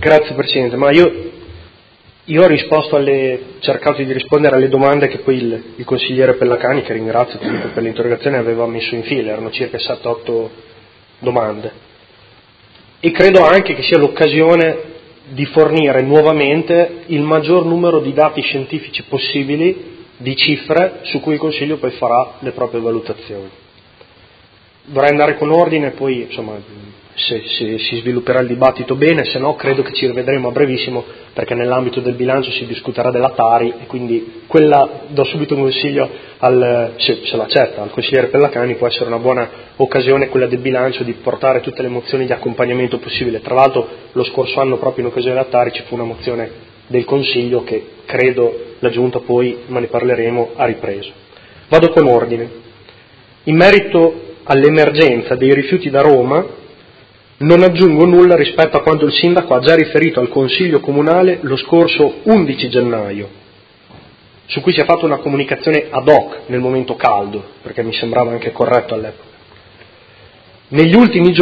Grazie Presidente, ma io ho risposto cercato di rispondere alle domande che poi il consigliere Pellacani, che ringrazio comunque per l'interrogazione, aveva messo in fila, erano circa 7-8 domande. E credo anche che sia l'occasione di fornire nuovamente il maggior numero di dati scientifici possibili, di cifre, su cui il Consiglio poi farà le proprie valutazioni. Vorrei andare con ordine, poi insomma se si svilupperà il dibattito bene, se no credo che ci rivedremo a brevissimo, perché nell'ambito del bilancio si discuterà della Tari e quindi quella, do subito un consiglio, se l'accetta, al consigliere Pellacani, può essere una buona occasione quella del bilancio di portare tutte le mozioni di accompagnamento possibile. Tra l'altro lo scorso anno proprio in occasione della Tari ci fu una mozione del Consiglio che credo la Giunta poi, ma ne parleremo, ha ripreso. Vado con ordine. In merito all'emergenza dei rifiuti da Roma, non aggiungo nulla rispetto a quanto il Sindaco ha già riferito al Consiglio Comunale lo scorso 11 gennaio, su cui si è fatta una comunicazione ad hoc nel momento caldo, perché mi sembrava anche corretto all'epoca. Negli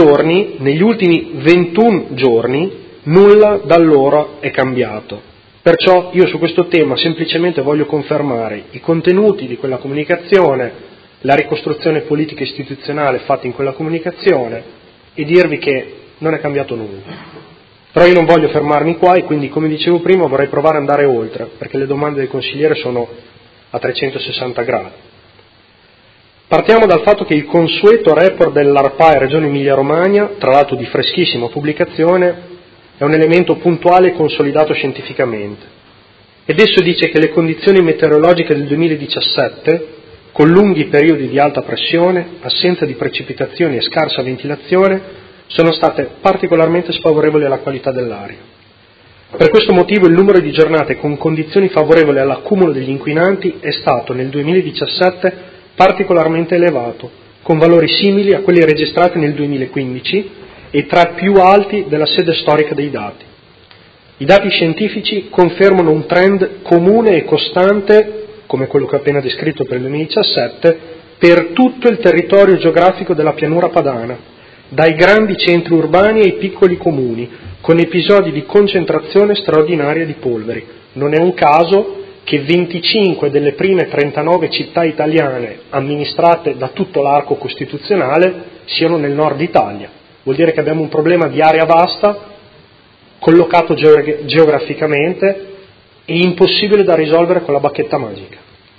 ultimi 21 giorni, nulla da allora è cambiato. Perciò io su questo tema semplicemente voglio confermare i contenuti di quella comunicazione, la ricostruzione politica e istituzionale fatta in quella comunicazione e dirvi che non è cambiato nulla. Però io non voglio fermarmi qua e quindi, come dicevo prima, vorrei provare ad andare oltre, perché le domande del consigliere sono a 360 gradi. Partiamo dal fatto che il consueto report dell'ARPA e Regione Emilia-Romagna, tra l'altro di freschissima pubblicazione, è un elemento puntuale e consolidato scientificamente. Ed esso dice che le condizioni meteorologiche del 2017, con lunghi periodi di alta pressione, assenza di precipitazioni e scarsa ventilazione, sono state particolarmente sfavorevoli alla qualità dell'aria. Per questo motivo il numero di giornate con condizioni favorevoli all'accumulo degli inquinanti è stato nel 2017 particolarmente elevato, con valori simili a quelli registrati nel 2015 e tra i più alti della sede storica dei dati. I dati scientifici confermano un trend comune e costante, come quello che ho appena descritto per il 2017, per tutto il territorio geografico della pianura padana, dai grandi centri urbani ai piccoli comuni, con episodi di concentrazione straordinaria di polveri. Non è un caso che 25 delle prime 39 città italiane amministrate da tutto l'arco costituzionale siano nel nord Italia. Vuol dire che abbiamo un problema di area vasta, collocato geograficamente e impossibile da risolvere con la bacchetta magica.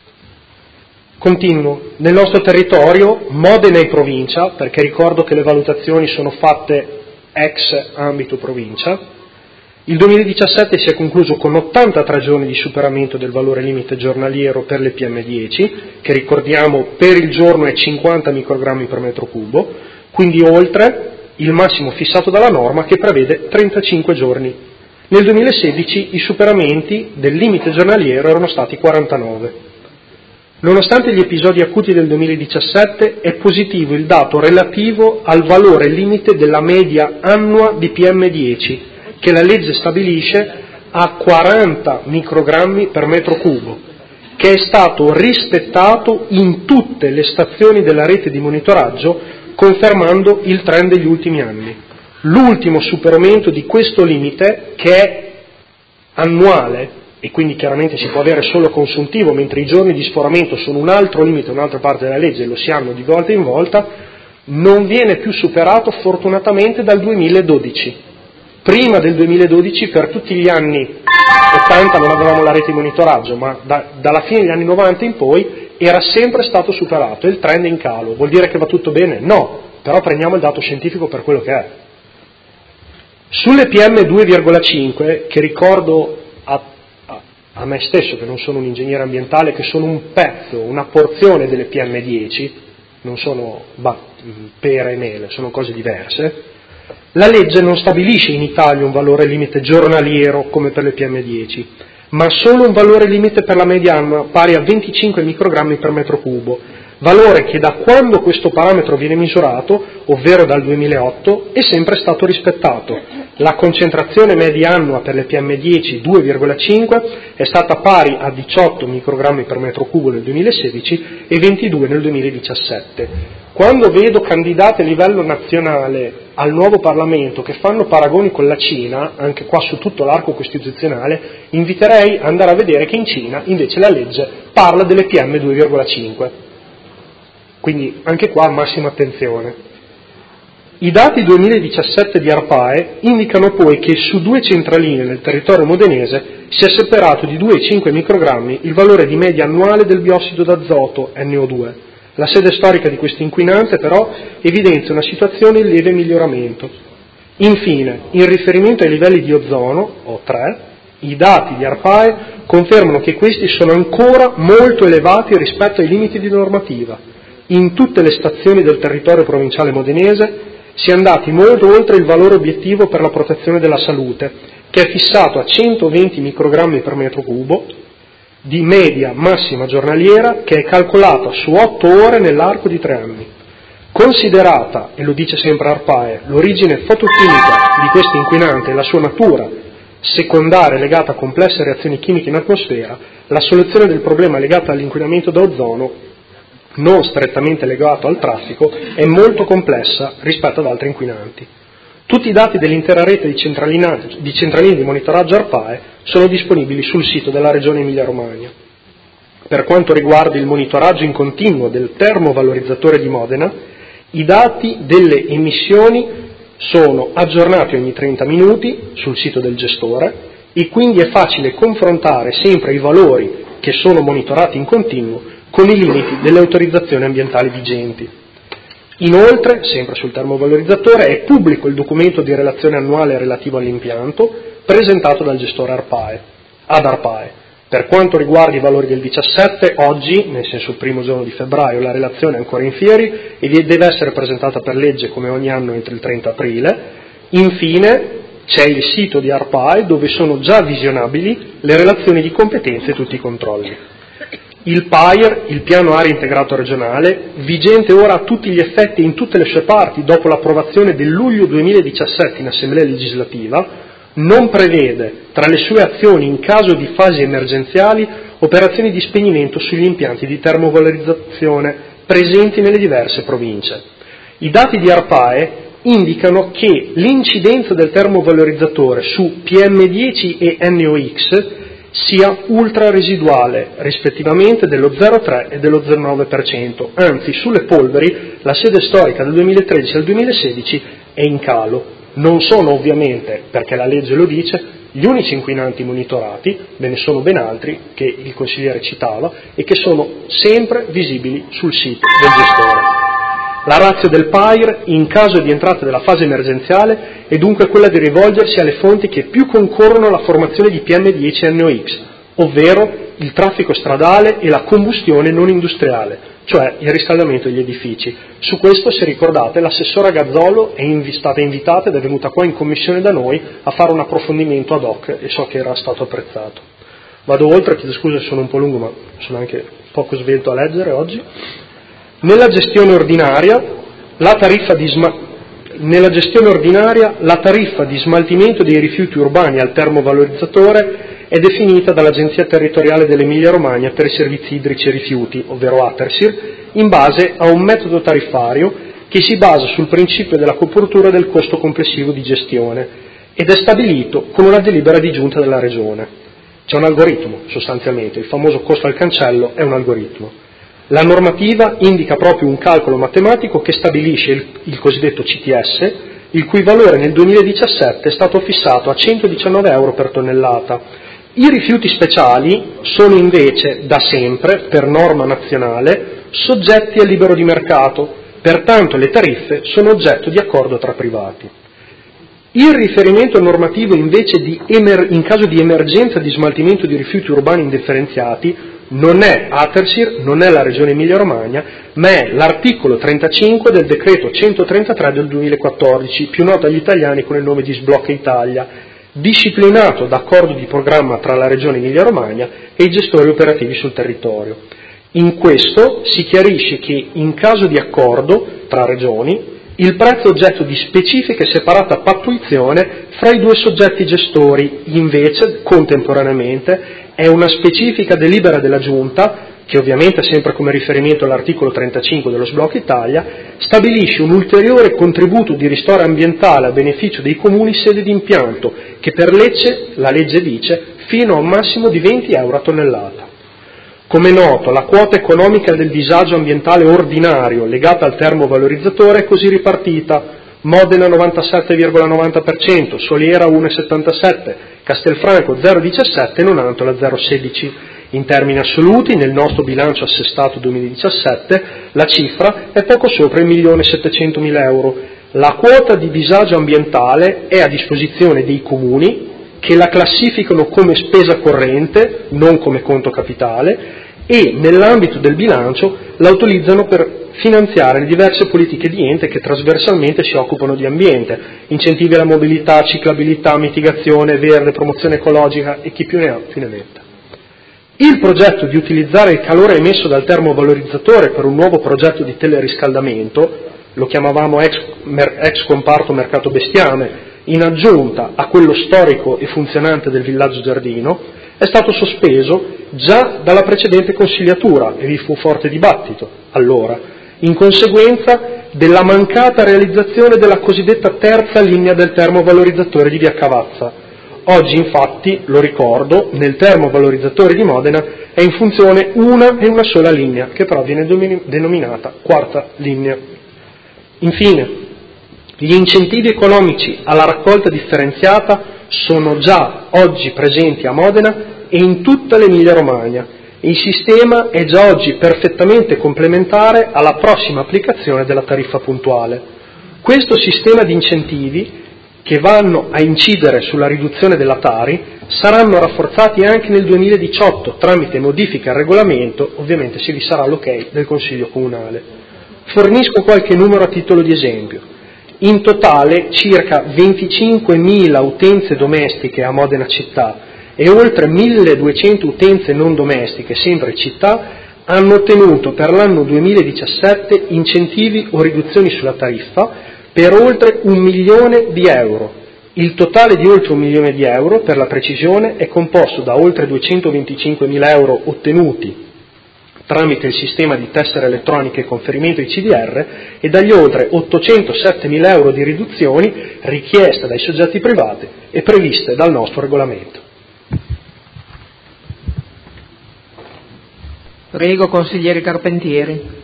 Continuo. Nel nostro territorio, Modena e provincia, perché ricordo che le valutazioni sono fatte ex ambito provincia, il 2017 si è concluso con 83 giorni di superamento del valore limite giornaliero per le PM10, che ricordiamo per il giorno è 50 microgrammi per metro cubo, quindi oltre il massimo fissato dalla norma che prevede 35 giorni. Nel 2016 i superamenti del limite giornaliero erano stati 49. Nonostante gli episodi acuti del 2017, è positivo il dato relativo al valore limite della media annua di PM10, che la legge stabilisce a 40 microgrammi per metro cubo, che è stato rispettato in tutte le stazioni della rete di monitoraggio, confermando il trend degli ultimi anni. L'ultimo superamento di questo limite, che è annuale, e quindi chiaramente si può avere solo consuntivo, mentre i giorni di sforamento sono un altro limite, un'altra parte della legge, lo si hanno di volta in volta, non viene più superato fortunatamente dal 2012. Prima del 2012, per tutti gli anni 80 non avevamo la rete di monitoraggio, ma dalla fine degli anni 90 in poi era sempre stato superato, e il trend è in calo. Vuol dire che va tutto bene? No, però prendiamo il dato scientifico per quello che è. Sulle PM2,5, che ricordo a me stesso, che non sono un ingegnere ambientale, che sono un pezzo, una porzione delle PM10, non sono pere e mele, sono cose diverse, la legge non stabilisce in Italia un valore limite giornaliero come per le PM10, ma solo un valore limite per la media annua pari a 25 microgrammi per metro cubo, valore che da quando questo parametro viene misurato, ovvero dal 2008, è sempre stato rispettato. La concentrazione media annua per le PM10 2,5 è stata pari a 18 microgrammi per metro cubo nel 2016 e 22 nel 2017. Quando vedo candidati a livello nazionale al nuovo Parlamento che fanno paragoni con la Cina, anche qua su tutto l'arco costituzionale, inviterei ad andare a vedere che in Cina invece la legge parla delle PM 2,5. Quindi anche qua massima attenzione. I dati 2017 di ARPAE indicano poi che su 2 centraline nel territorio modenese si è separato di 2,5 microgrammi il valore di media annuale del biossido d'azoto NO2. La sede storica di questo inquinante però evidenzia una situazione in lieve miglioramento. Infine, in riferimento ai livelli di ozono, O3, i dati di ARPAE confermano che questi sono ancora molto elevati rispetto ai limiti di normativa. In tutte le stazioni del territorio provinciale modenese si è andati molto oltre il valore obiettivo per la protezione della salute, che è fissato a 120 microgrammi per metro cubo, di media massima giornaliera, che è calcolata su 8 ore nell'arco di 3 anni. Considerata, e lo dice sempre ARPAE, l'origine fotochimica di questo inquinante e la sua natura secondaria legata a complesse reazioni chimiche in atmosfera, la soluzione del problema legata all'inquinamento da ozono, non strettamente legato al traffico, è molto complessa rispetto ad altri inquinanti. Tutti i dati dell'intera rete di centraline di monitoraggio ARPAE sono disponibili sul sito della Regione Emilia-Romagna. Per quanto riguarda il monitoraggio in continuo del termovalorizzatore di Modena, i dati delle emissioni sono aggiornati ogni 30 minuti sul sito del gestore e quindi è facile confrontare sempre i valori che sono monitorati in continuo con i limiti delle autorizzazioni ambientali vigenti. Inoltre, sempre sul termovalorizzatore, è pubblico il documento di relazione annuale relativo all'impianto presentato dal gestore ad ARPAE. Per quanto riguarda i valori del 17, oggi, nel senso il primo giorno di febbraio, la relazione è ancora in fieri e deve essere presentata per legge come ogni anno entro il 30 aprile. Infine, c'è il sito di ARPAE dove sono già visionabili le relazioni di competenze e tutti i controlli. Il PAIR, il Piano Area Integrato Regionale, vigente ora a tutti gli effetti in tutte le sue parti dopo l'approvazione del luglio 2017 in Assemblea Legislativa, non prevede tra le sue azioni in caso di fasi emergenziali operazioni di spegnimento sugli impianti di termovalorizzazione presenti nelle diverse province. I dati di ARPAE indicano che l'incidenza del termovalorizzatore su PM10 e NOx sia ultraresiduale, rispettivamente dello 0,3 e dello 0,9%, anzi sulle polveri la sede storica dal 2013 al 2016 è in calo. Non sono ovviamente, perché la legge lo dice, gli unici inquinanti monitorati, ve ne sono ben altri che il consigliere citava e che sono sempre visibili sul sito del gestore. La ratio del PAIR in caso di entrata della fase emergenziale è dunque quella di rivolgersi alle fonti che più concorrono alla formazione di PM10 e NOx, ovvero il traffico stradale e la combustione non industriale, cioè il riscaldamento degli edifici. Su questo, se ricordate, l'assessora Gazzolo è stata invitata ed è venuta qua in commissione da noi a fare un approfondimento ad hoc e so che era stato apprezzato. Vado oltre, chiedo scusa se sono un po' lungo ma sono anche poco svelto a leggere oggi. Nella gestione ordinaria la tariffa di smaltimento dei rifiuti urbani al termovalorizzatore è definita dall'Agenzia Territoriale dell'Emilia-Romagna per i Servizi Idrici e Rifiuti, ovvero ATERSIR, in base a un metodo tariffario che si basa sul principio della copertura del costo complessivo di gestione ed è stabilito con una delibera di giunta della Regione. C'è un algoritmo sostanzialmente, il famoso costo al cancello è un algoritmo. La normativa indica proprio un calcolo matematico che stabilisce il cosiddetto CTS, il cui valore nel 2017 è stato fissato a 119 euro per tonnellata. I rifiuti speciali sono invece da sempre, per norma nazionale, soggetti al libero di mercato, pertanto le tariffe sono oggetto di accordo tra privati. Il riferimento normativo invece in caso di emergenza di smaltimento di rifiuti urbani indifferenziati non è ATERSIR, non è la Regione Emilia-Romagna, ma è l'articolo 35 del decreto 133 del 2014, più noto agli italiani con il nome di Sblocca Italia, disciplinato da accordo di programma tra la Regione Emilia-Romagna e i gestori operativi sul territorio. In questo si chiarisce che in caso di accordo tra regioni il prezzo oggetto di specifica e separata pattuizione fra i due soggetti gestori, invece, contemporaneamente, è una specifica delibera della Giunta, che ovviamente sempre come riferimento all'articolo 35 dello Sblocca Italia, stabilisce un ulteriore contributo di ristoro ambientale a beneficio dei comuni sede di impianto, che per Lecce, la legge dice, fino a un massimo di 20 euro a tonnellata. Come è noto, la quota economica del disagio ambientale ordinario legata al termovalorizzatore è così ripartita: Modena 97,90%, Soliera 1,77%, Castelfranco 0,17% e Nonantola 0,16%. In termini assoluti, nel nostro bilancio assestato 2017, la cifra è poco sopra i 1.700.000 euro. La quota di disagio ambientale è a disposizione dei comuni, che la classificano come spesa corrente, non come conto capitale, e nell'ambito del bilancio la utilizzano per finanziare le diverse politiche di ente che trasversalmente si occupano di ambiente: incentivi alla mobilità, ciclabilità, mitigazione verde, promozione ecologica e chi più ne ha più ne metta. Il progetto di utilizzare il calore emesso dal termovalorizzatore per un nuovo progetto di teleriscaldamento, lo chiamavamo ex comparto mercato bestiame, in aggiunta a quello storico e funzionante del villaggio giardino, è stato sospeso già dalla precedente consigliatura e vi fu forte dibattito allora, in conseguenza della mancata realizzazione della cosiddetta terza linea del termovalorizzatore di via Cavazza. Oggi infatti, lo ricordo, nel termovalorizzatore di Modena è in funzione una e una sola linea, che però viene denominata quarta linea. Infine, gli incentivi economici alla raccolta differenziata sono già oggi presenti a Modena e in tutta l'Emilia Romagna e il sistema è già oggi perfettamente complementare alla prossima applicazione della tariffa puntuale. Questo sistema di incentivi, che vanno a incidere sulla riduzione della Tari, saranno rafforzati anche nel 2018 tramite modifiche al regolamento, ovviamente se vi sarà l'ok del Consiglio Comunale. Fornisco qualche numero a titolo di esempio. In totale circa 25.000 utenze domestiche a Modena città e oltre 1.200 utenze non domestiche, sempre città, hanno ottenuto per l'anno 2017 incentivi o riduzioni sulla tariffa per oltre 1 milione di euro. Il totale di oltre 1 milione di euro, per la precisione, è composto da oltre 225.000 euro ottenuti tramite il sistema di tessere elettroniche e conferimento ai CDR e dagli oltre 807.000 euro di riduzioni richieste dai soggetti privati e previste dal nostro regolamento. Prego, consigliere Carpentieri.